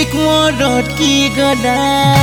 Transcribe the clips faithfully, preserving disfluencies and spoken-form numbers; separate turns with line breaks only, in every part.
टिक मोर अटकी गला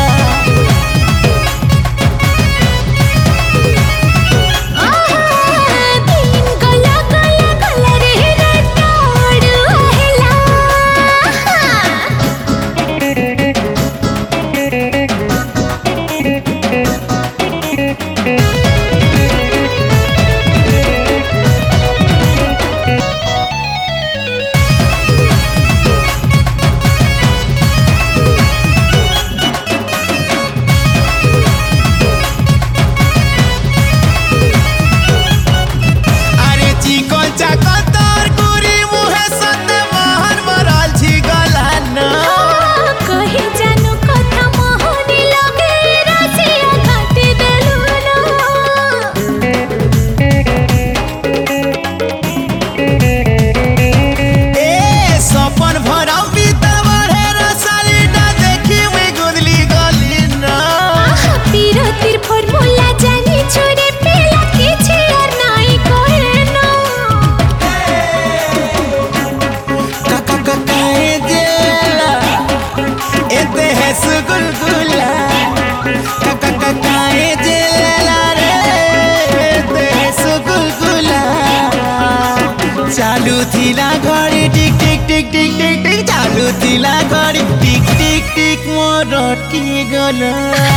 चालू थिला घड़ी टिक टिक टिक टिक टिक टिक चालू थिला घड़ी टिक टिक टिक मोर अटकी गला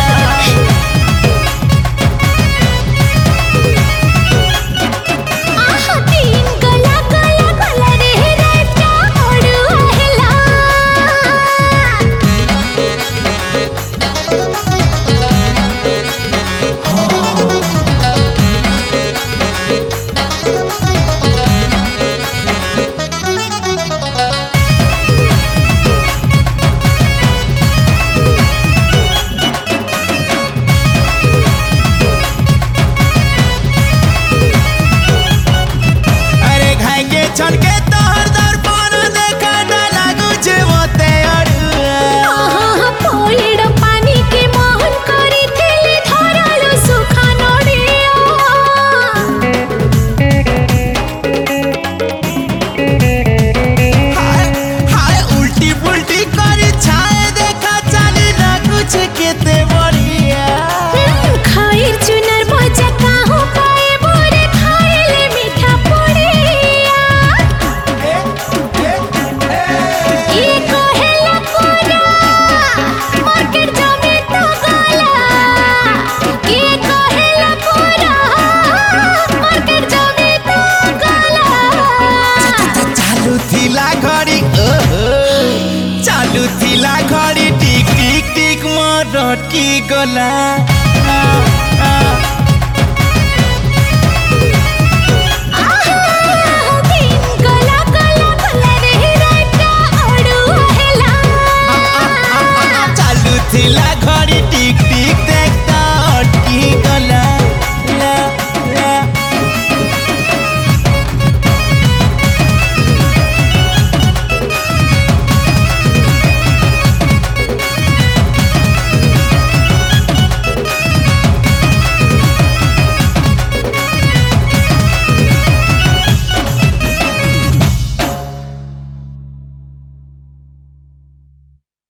छनके तोहर दर्पण देखा ना लागू छे मोते अड़ुआ
पोइड़ पानी के मोहन करी थेले धरलो सुखा नड़िया
हाय हाय उल्टी पुल्टी करी छाए देखा चाली लागू छे केते बढ़िया
खाइर चुनर मजा काहू पाए बोरे खाइले मीठा पड़िया
चालू थिला घड़ी टिक टिक टिक मोर अटकी गला।